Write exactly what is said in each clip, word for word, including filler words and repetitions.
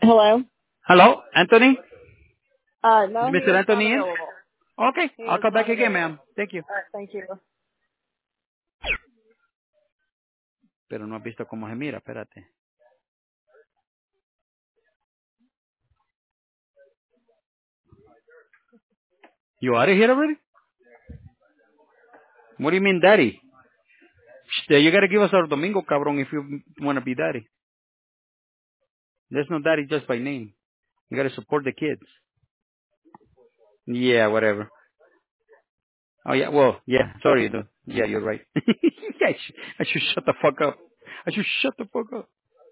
Hello? Hello, Anthony? Uh, no, he mister is not Anthony in? available. Okay, He I'll is call back not again, available. ma'am. Thank you. All right, thank you. Pero no has visto cómo se mira, espérate. You out of here already? What do you mean, daddy? Shh, you gotta give us our domingo, cabrón, if you wanna be daddy. There's no daddy just by name. You gotta support the kids. Yeah, whatever. Oh yeah, well, yeah, sorry, dude. Yeah, you're right. I, should, I should shut the fuck up. I should shut the fuck up.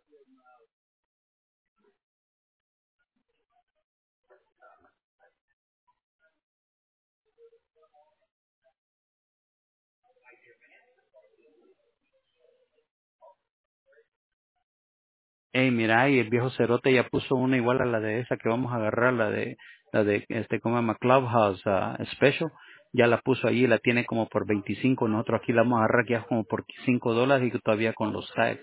Ey, mira, y el viejo cerote ya puso una igual a la de esa que vamos a agarrar, la de, la de, este, ¿cómo se llama? Clubhouse uh, Special. Ya la puso ahí, la tiene como por veinticinco. Nosotros aquí la vamos a agarrar ya como por cinco dólares y todavía con los tags.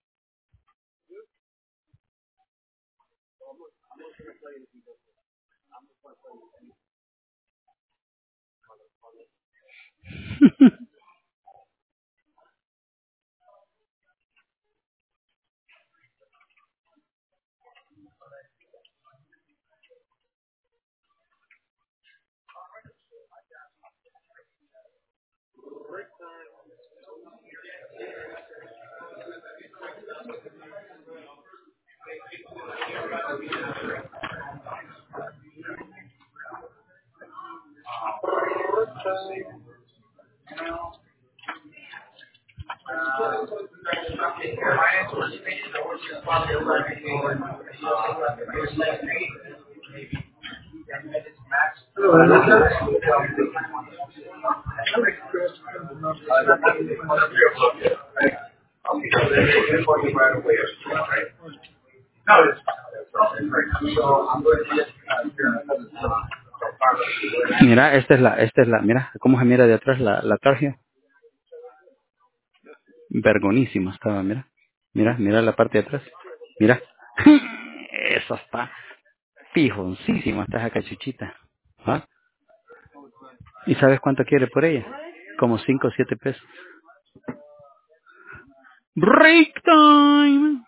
Mira, esta es la, esta es la, mira, cómo se mira de atrás la, la tarjeta. Vergonísima estaba, mira. Mira, mira la parte de atrás. Mira. Eso está fijoncísima, está esa cachuchita. ¿Ah? ¿Y sabes cuánto quiere por ella? Como cinco o siete pesos. Break time.